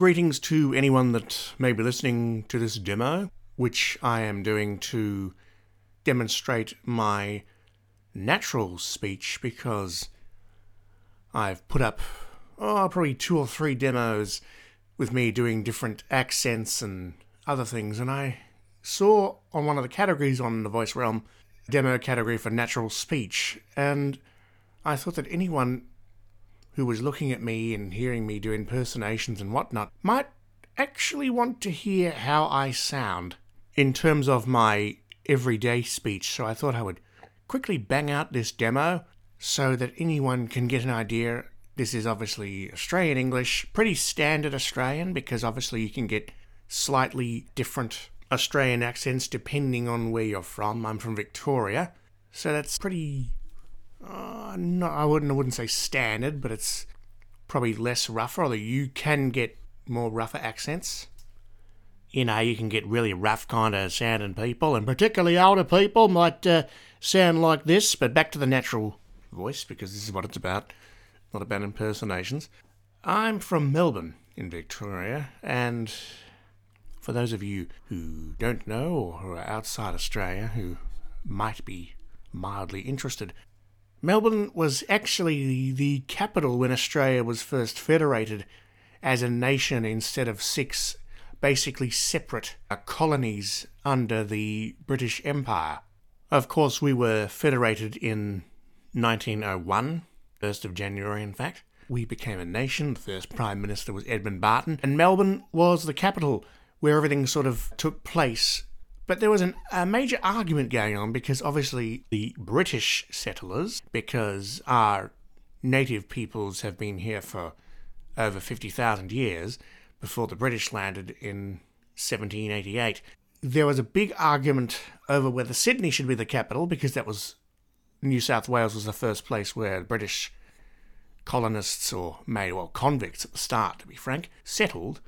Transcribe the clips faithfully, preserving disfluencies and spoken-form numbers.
Greetings to anyone that may be listening to this demo, which I am doing to demonstrate my natural speech, because I've put up oh, probably two or three demos with me doing different accents and other things, and I saw on one of the categories on the Voice Realm, a demo category for natural speech, and I thought that anyone who was looking at me and hearing me do impersonations and whatnot might actually want to hear how I sound in terms of my everyday speech. So I thought I would quickly bang out this demo so that anyone can get an idea. This is obviously Australian English, pretty standard Australian, because obviously you can get slightly different Australian accents depending on where you're from. I'm from Victoria, so that's pretty... Uh, no, I wouldn't, I wouldn't say standard, but it's probably less rougher, although you can get more rougher accents. You know, you can get really rough kind of sounding people, and particularly older people might uh, sound like this, but back to the natural voice, because this is what it's about, not about impersonations. I'm from Melbourne in Victoria, and for those of you who don't know, or who are outside Australia, who might be mildly interested, Melbourne was actually the capital when Australia was first federated as a nation instead of six basically separate colonies under the British Empire. Of course, we were federated in nineteen oh one, first of January in fact. We became a nation, the first Prime Minister was Edmund Barton, and Melbourne was the capital where everything sort of took place. But there was an, a major argument going on because obviously the British settlers, because our native peoples have been here for over fifty thousand years before the British landed in seventeen eighty-eight, there was a big argument over whether Sydney should be the capital, because that was New South Wales was the first place where British colonists, or made, well, convicts at the start to be frank, settled,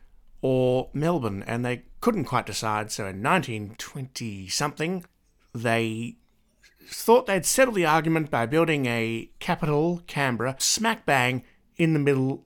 or Melbourne, and they couldn't quite decide, so in nineteen twenty something, they thought they'd settle the argument by building a capital, Canberra, smack bang in the middle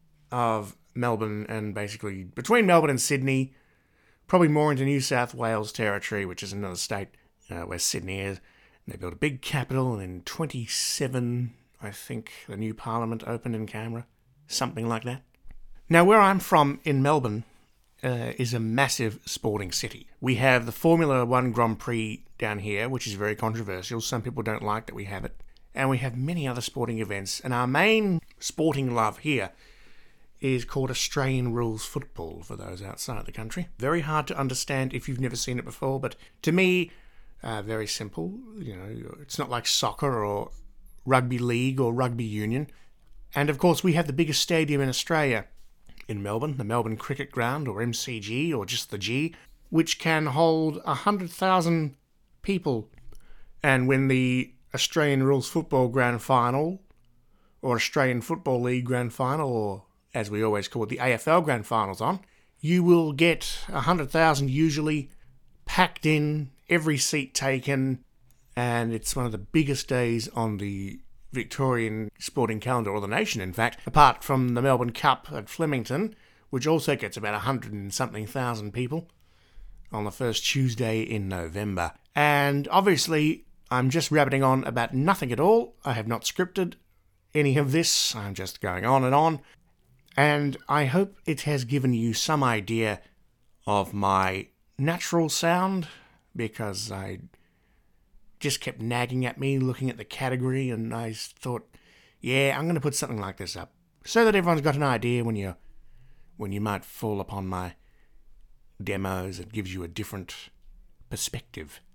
of Melbourne, and basically between Melbourne and Sydney, probably more into New South Wales territory, which is another state uh, where Sydney is. And they built a big capital, and in twenty-seven, I think, the new parliament opened in Canberra, something like that. Now, where I'm from in Melbourne uh, is a massive sporting city. We have the Formula One Grand Prix down here, which is very controversial. Some people don't like that we have it. And we have many other sporting events. And our main sporting love here is called Australian Rules Football, for those outside the country. Very hard to understand if you've never seen it before, but to me, uh, very simple. You know, it's not like soccer or rugby league or rugby union. And of course, we have the biggest stadium in Australia in Melbourne, the Melbourne Cricket Ground, or M C G, or just the G, which can hold one hundred thousand people. And when the Australian Rules Football Grand Final, or Australian Football League Grand Final, or as we always call it, the A F L Grand Finals on, you will get one hundred thousand usually packed in, every seat taken, and it's one of the biggest days on the Victorian sporting calendar, or the nation in fact, apart from the Melbourne Cup at Flemington, which also gets about a hundred and something thousand people on the first Tuesday in November. And obviously, I'm just rabbiting on about nothing at all. I have not scripted any of this. I'm just going on and on. And I hope it has given you some idea of my natural sound, because I just kept nagging at me, looking at the category, and I thought, yeah, I'm going to put something like this up, so that everyone's got an idea when you when you might fall upon my demos. It gives you a different perspective